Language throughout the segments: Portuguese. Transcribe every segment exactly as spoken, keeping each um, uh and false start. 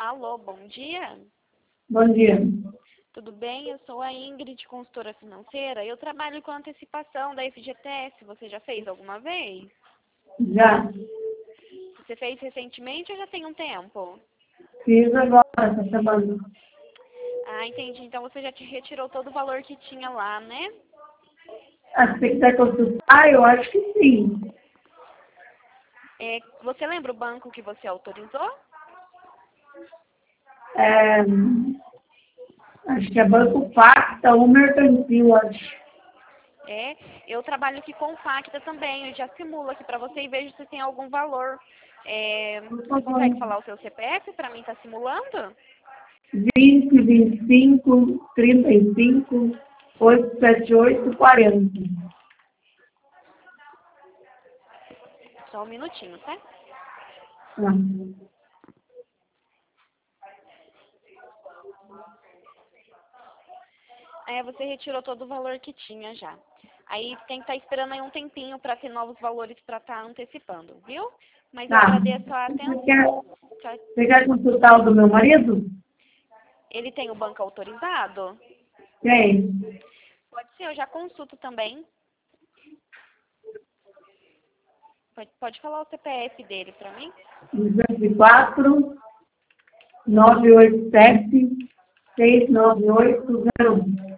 Alô, bom dia. Bom dia. Tudo bem? Eu sou a Ingrid, consultora financeira. Eu trabalho com antecipação da F G T S. Você já fez alguma vez? Já Você fez recentemente ou já tem um tempo? fiz agora essa semana. Ah, entendi. Então você já te retirou todo o valor que tinha lá, né? Ah, se você quiser consultar, eu acho que sim. É, você lembra o banco que você autorizou? É, acho que é Banco Pacta ou Mercantil, acho. É, eu trabalho aqui com Facta também. Eu já simulo aqui para você e vejo se tem algum valor. É, você consegue falar o seu C P F para mim estar simulando? vinte, vinte e cinco, trinta e cinco, oitocentos e setenta e oito, quarenta. Só um minutinho, tá? Ah, É, você retirou todo o valor que tinha já. Aí tem que estar esperando aí um tempinho para ter novos valores para estar antecipando, viu? Mas eu tá. agradeço a Você quer, atenção. Tchau. você quer consultar o do meu marido? Ele tem o banco autorizado? Tem. Pode ser, eu já consulto também. Pode, pode falar o C P F dele para mim? duzentos e quatro, nove oito sete, seis nove oito zero um.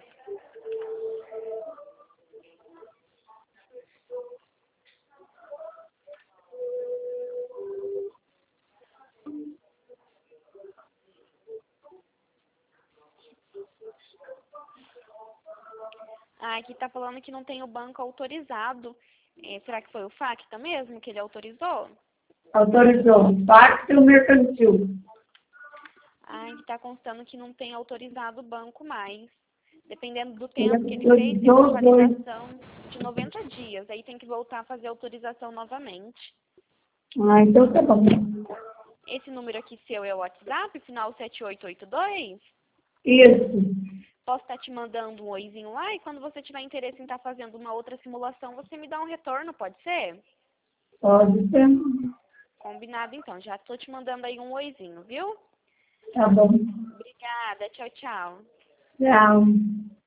Ah, aqui tá falando que não tem o banco autorizado. É, será que foi o Facta mesmo que ele autorizou? Autorizou. Pacta ou Mercantil? Ah, aqui tá constando que não tem autorizado o banco mais. Dependendo do Ele tempo que ele fez, tem uma autorizou os dois. atualização de noventa dias. Aí tem que voltar a fazer a autorização novamente. Ah, então tá bom. Esse número aqui seu é o WhatsApp, final sete oito oito dois? Isso. Posso estar te mandando um oizinho lá e quando você tiver interesse em estar fazendo uma outra simulação, você me dá um retorno, pode ser? Pode ser. Combinado então, já estou te mandando aí um oizinho, viu? Tá bom. Obrigada, tchau, tchau. Tchau.